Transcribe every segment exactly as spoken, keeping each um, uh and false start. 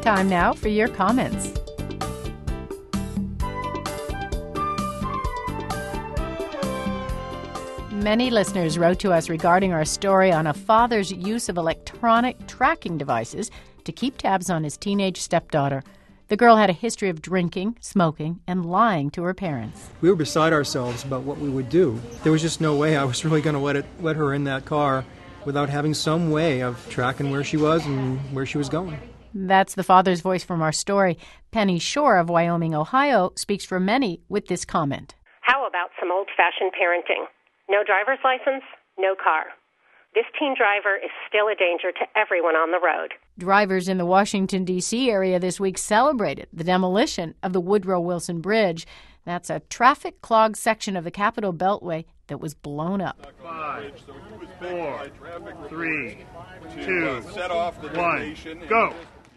Time now for your comments. Many listeners wrote to us regarding our story on a father's use of electronic tracking devices to keep tabs on his teenage stepdaughter. The girl had a history of drinking, smoking, and lying to her parents. We were beside ourselves about what we would do. There was just no way I was really going to let it let her in that car without having some way of tracking where she was and where she was going. That's the father's voice from our story. Penny Shore of Wyoming, Ohio, speaks for many with this comment. How about some old-fashioned parenting? No driver's license, no car. This teen driver is still a danger to everyone on the road. Drivers in the Washington, D C area this week celebrated the demolition of the Woodrow Wilson Bridge. That's a traffic-clogged section of the Capitol Beltway that was blown up. Five, four, three, two, one, go!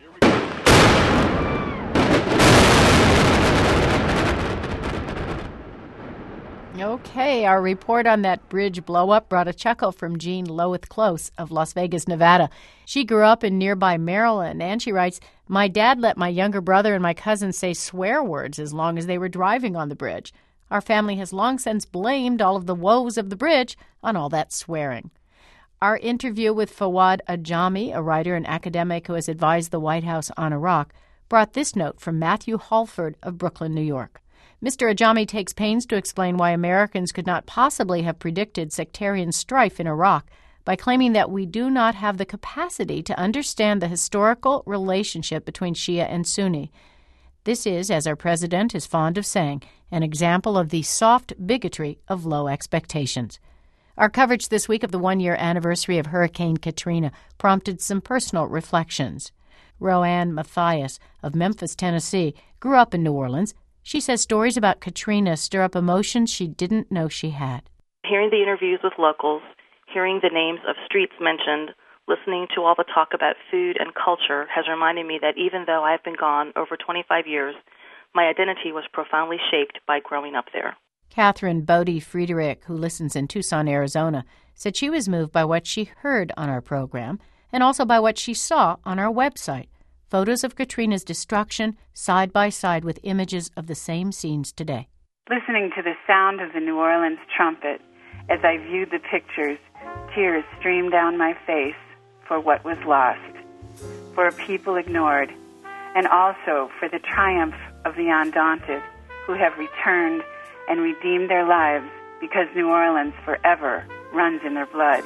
Okay, our report on that bridge blow-up brought a chuckle from Jean Loweth Close of Las Vegas, Nevada. She grew up in nearby Maryland, and she writes, "My dad let my younger brother and my cousin say swear words as long as they were driving on the bridge. Our family has long since blamed all of the woes of the bridge on all that swearing." Our interview with Fawad Ajami, a writer and academic who has advised the White House on Iraq, brought this note from Matthew Halford of Brooklyn, New York. Mister Ajami takes pains to explain why Americans could not possibly have predicted sectarian strife in Iraq by claiming that we do not have the capacity to understand the historical relationship between Shia and Sunni. This is, as our president is fond of saying, an example of the soft bigotry of low expectations. Our coverage this week of the one-year anniversary of Hurricane Katrina prompted some personal reflections. Roanne Mathias of Memphis, Tennessee, grew up in New Orleans. She says stories about Katrina stir up emotions she didn't know she had. Hearing the interviews with locals, hearing the names of streets mentioned, listening to all the talk about food and culture has reminded me that even though I've been gone over twenty-five years, my identity was profoundly shaped by growing up there. Catherine Bodie Friedrich, who listens in Tucson, Arizona, said she was moved by what she heard on our program and also by what she saw on our website. Photos of Katrina's destruction side by side with images of the same scenes today. Listening to the sound of the New Orleans trumpet, as I viewed the pictures, tears streamed down my face for what was lost, for a people ignored, and also for the triumph of the undaunted who have returned and redeemed their lives because New Orleans forever runs in their blood.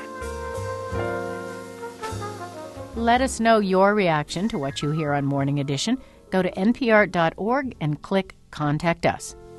Let us know your reaction to what you hear on Morning Edition. Go to N P R dot org and click Contact Us.